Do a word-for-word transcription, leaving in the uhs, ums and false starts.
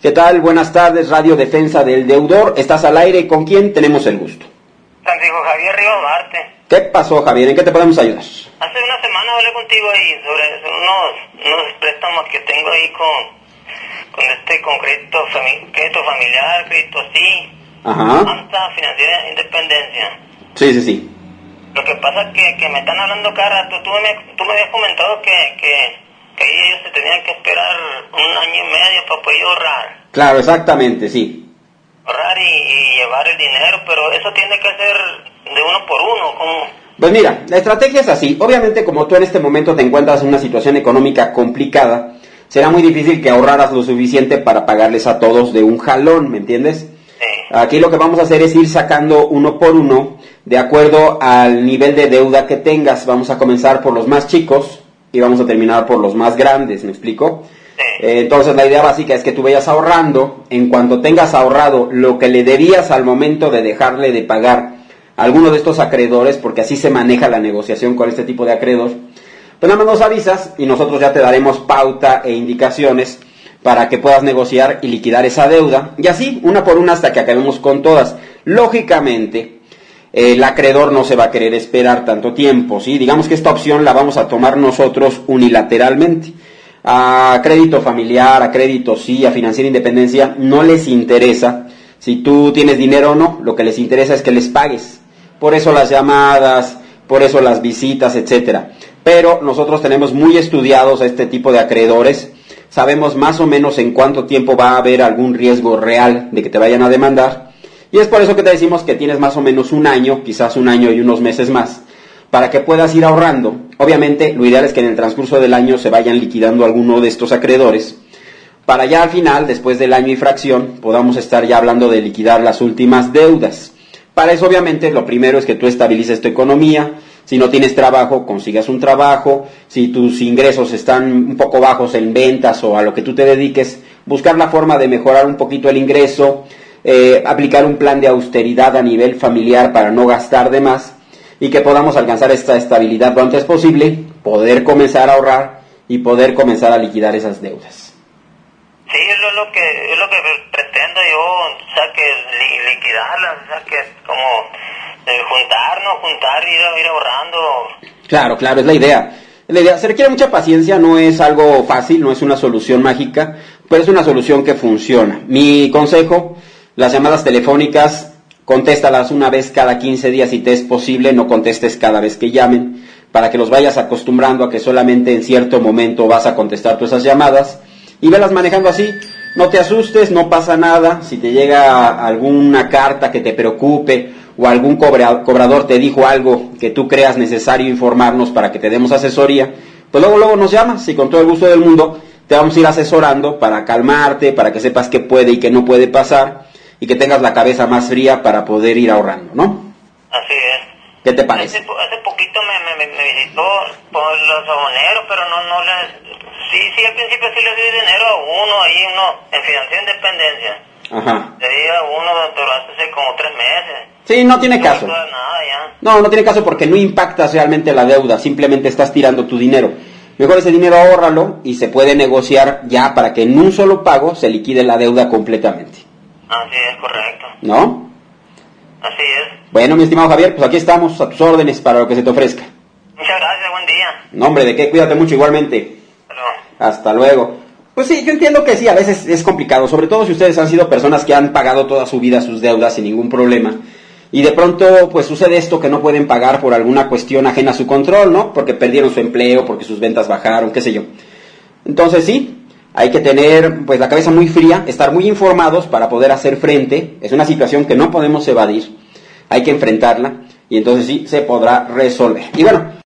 ¿Qué tal? Buenas tardes, Radio Defensa del Deudor. ¿Estás al aire? ¿Con quién tenemos el gusto? Contigo, Javier Ríos Marte. ¿Qué pasó, Javier? ¿En qué te podemos ayudar? Hace una semana hablé contigo ahí sobre unos, unos préstamos que tengo ahí con, con este, con crédito, fami crédito familiar, crédito así. Ajá. Hasta Financiera Independencia. Sí, sí, sí. Lo que pasa es que, que me están hablando cada rato. Tú me, tú me habías comentado que, que, que ahí ellos se tenían que esperar un año y medio para poder ahorrar. Claro, exactamente, sí. Ahorrar y, y llevar el dinero, pero eso tiene que ser de uno por uno, ¿cómo? Pues mira, la estrategia es así. Obviamente, como tú en este momento te encuentras en una situación económica complicada, será muy difícil que ahorraras lo suficiente para pagarles a todos de un jalón, ¿me entiendes? Sí. Aquí lo que vamos a hacer es ir sacando uno por uno, de acuerdo al nivel de deuda que tengas. Vamos a comenzar por los más chicos y vamos a terminar por los más grandes, ¿me explico? Sí. Eh, entonces la idea básica es que tú vayas ahorrando. En cuanto tengas ahorrado lo que le debías al momento de dejarle de pagar a alguno de estos acreedores, porque así se maneja la negociación con este tipo de acreedores, pues nada más nos avisas y nosotros ya te daremos pauta e indicaciones para que puedas negociar y liquidar esa deuda, y así, una por una hasta que acabemos con todas. Lógicamente, eh, el acreedor no se va a querer esperar tanto tiempo, ¿sí? Digamos que esta opción la vamos a tomar nosotros unilateralmente. A crédito familiar, a crédito sí, a Financiera Independencia, no les interesa si tú tienes dinero o no, lo que les interesa es que les pagues. Por eso las llamadas, por eso las visitas, etcétera. Pero nosotros tenemos muy estudiados a este tipo de acreedores, sabemos más o menos en cuánto tiempo va a haber algún riesgo real de que te vayan a demandar, y es por eso que te decimos que tienes más o menos un año, quizás un año y unos meses más, para que puedas ir ahorrando. Obviamente, lo ideal es que en el transcurso del año se vayan liquidando alguno de estos acreedores, para ya al final, después del año y fracción, podamos estar ya hablando de liquidar las últimas deudas. Para eso, obviamente, lo primero es que tú estabilices tu economía. Si no tienes trabajo, consigas un trabajo. Si tus ingresos están un poco bajos en ventas o a lo que tú te dediques, buscar la forma de mejorar un poquito el ingreso, eh, aplicar un plan de austeridad a nivel familiar para no gastar de más y que podamos alcanzar esta estabilidad lo antes posible, poder comenzar a ahorrar y poder comenzar a liquidar esas deudas. Sí, eso es lo que, es lo que pretendo yo, o sea, que li, liquidarlas, o sea, que es como eh, juntarnos, juntar, ir, ir ahorrando. Claro, claro, es la idea. La idea. Se requiere mucha paciencia, no es algo fácil, no es una solución mágica, pero es una solución que funciona. Mi consejo, las llamadas telefónicas, contéstalas una vez cada quince días si te es posible, no contestes cada vez que llamen, para que los vayas acostumbrando a que solamente en cierto momento vas a contestar tú esas llamadas, y velas manejando así. No te asustes, no pasa nada. Si te llega alguna carta que te preocupe o algún cobra, cobrador te dijo algo que tú creas necesario informarnos para que te demos asesoría, pues luego luego nos llamas y con todo el gusto del mundo te vamos a ir asesorando para calmarte, para que sepas qué puede y qué no puede pasar y que tengas la cabeza más fría para poder ir ahorrando, ¿no? Así es. ¿Qué te parece? Hace, hace poquito me, me, me visitó por los aboneros, pero no, no les... Sí, sí, al principio sí les di dinero a uno, ahí uno, en Financiera Independencia. Ajá. Le di a uno, pero hace como tres meses. Sí, no tiene no caso. No nada ya. No, no tiene caso porque no impactas realmente la deuda, simplemente estás tirando tu dinero. Mejor ese dinero ahórralo y se puede negociar ya para que en un solo pago se liquide la deuda completamente. Así es, correcto. ¿No? Así es. Bueno, mi estimado Javier, pues aquí estamos a tus órdenes para lo que se te ofrezca. Muchas gracias, buen día. No, hombre, ¿de qué? Cuídate mucho igualmente. Hasta luego. Hasta luego. Pues sí, yo entiendo que sí, a veces es complicado, sobre todo si ustedes han sido personas que han pagado toda su vida sus deudas sin ningún problema. Y de pronto, pues sucede esto que no pueden pagar por alguna cuestión ajena a su control, ¿no? Porque perdieron su empleo, porque sus ventas bajaron, qué sé yo. Entonces sí, hay que tener pues la cabeza muy fría, estar muy informados para poder hacer frente. Es una situación que no podemos evadir, hay que enfrentarla y entonces sí se podrá resolver. Y bueno,